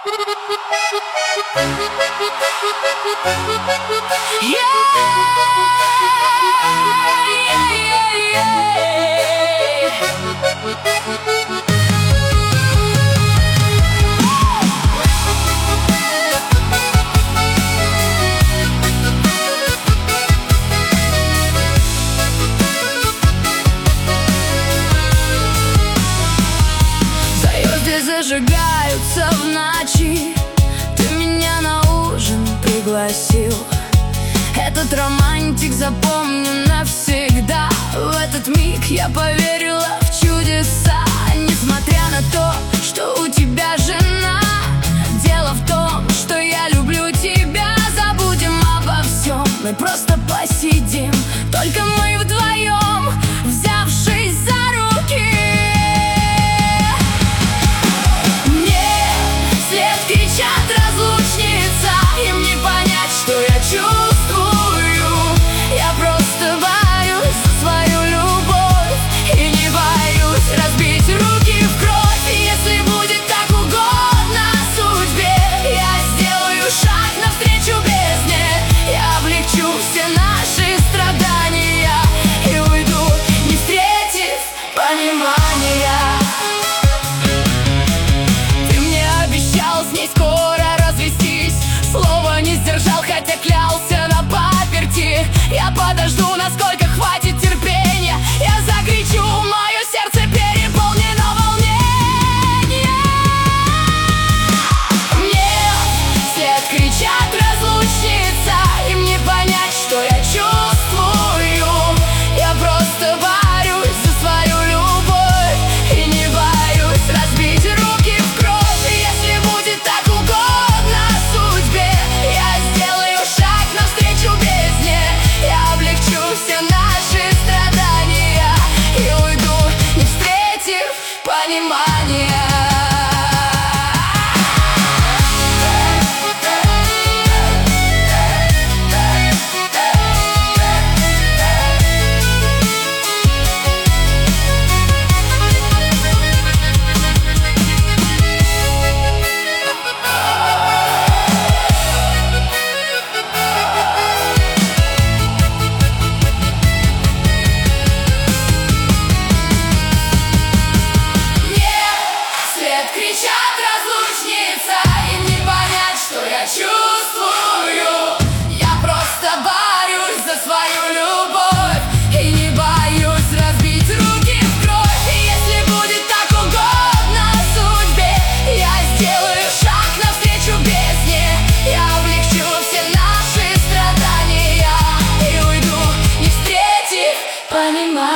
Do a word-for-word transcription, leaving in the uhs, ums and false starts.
Звезды зажигаются в ночи. Ты меня на ужин пригласил. Этот романтик запомню навсегда. В этот миг я поверила в чудеса. Несмотря на то, что у тебя жена, дело в том, что я люблю тебя. Забудем обо всем, мы просто посидим, только мы вдвоем, взявшись за руки. Мне вслед кричат разлучница, им не понять, что я чувствую. Я просто борюсь за свою любовь и не боюсь разбить руки в кровь. И если будет так угодно судьбе, я сделаю шаг навстречу бездне. Я облегчу все наши страдания и уйду, не встретив понимания. Ты мне обещал с ней скоро развестись, слово не сдержал, хотя клялся на паперти. Я подожду, насколько хватит терпения. Я закричу, мое сердце переполнено волнением. Мне вслед кричат разлучница, им не понять, что я чувствую. Я просто борюсь за свою любовь и не боюсь разбить руки в кровь. И если будет так угодно судьбе, я сделаю шаг навстречу бездне. Я облегчу все наши страдания и уйду, не встретив понимания. Кричат разлучница, им не понять, что я чувствую. Я просто борюсь за свою любовь и не боюсь разбить руки в кровь. И если будет так угодно судьбе, я сделаю шаг навстречу бездне. Я облегчу все наши страдания и уйду, не встретив понимания.